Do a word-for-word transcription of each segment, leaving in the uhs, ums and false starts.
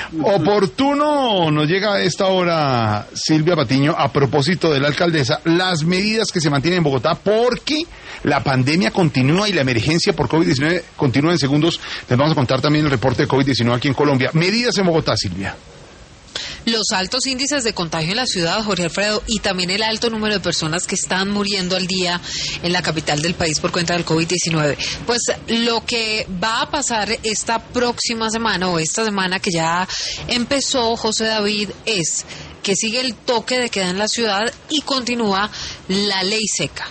Oportuno nos llega a esta hora, Silvia Patiño, a propósito de la alcaldesa, las medidas que se mantienen en Bogotá porque la pandemia continúa y la emergencia por COVID diecinueve continúa. En segundos les vamos a contar también el reporte de COVID diecinueve aquí en Colombia. Medidas en Bogotá, Silvia. Los altos índices de contagio en la ciudad, Jorge Alfredo, y también el alto número de personas que están muriendo al día en la capital del país por cuenta del COVID diecinueve. Pues lo que va a pasar esta próxima semana o esta semana que ya empezó, José David, es que sigue el toque de queda en la ciudad y continúa la ley seca.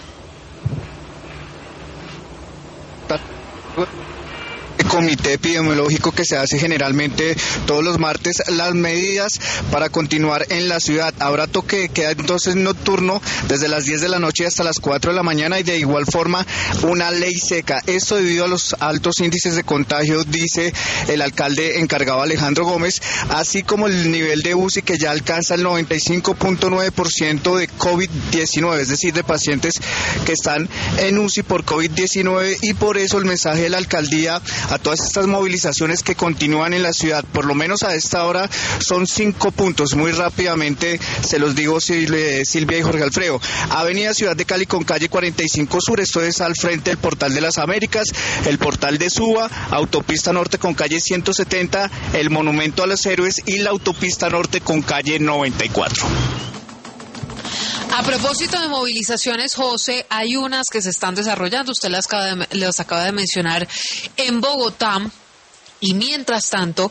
Comité epidemiológico que se hace generalmente todos los martes, las medidas para continuar en la ciudad. Habrá toque de queda entonces nocturno desde las diez de la noche hasta las cuatro de la mañana y de igual forma una ley seca. Esto debido a los altos índices de contagio, dice el alcalde encargado Alejandro Gómez, así como el nivel de U C I que ya alcanza el noventa y cinco punto nueve por ciento de COVID diecinueve, es decir, de pacientes que están en U C I por COVID diecinueve, y por eso el mensaje de la alcaldía a todas estas movilizaciones que continúan en la ciudad, por lo menos a esta hora, son cinco puntos. Muy rápidamente se los digo, Silvia y Jorge Alfredo. Avenida Ciudad de Cali con calle cuarenta y cinco Sur, esto es al frente del Portal de las Américas, el Portal de Suba, Autopista Norte con calle ciento setenta, el Monumento a los Héroes y la Autopista Norte con calle noventa y cuatro. A propósito de movilizaciones, José, hay unas que se están desarrollando, usted las acaba de, las acaba de mencionar en Bogotá, y mientras tanto,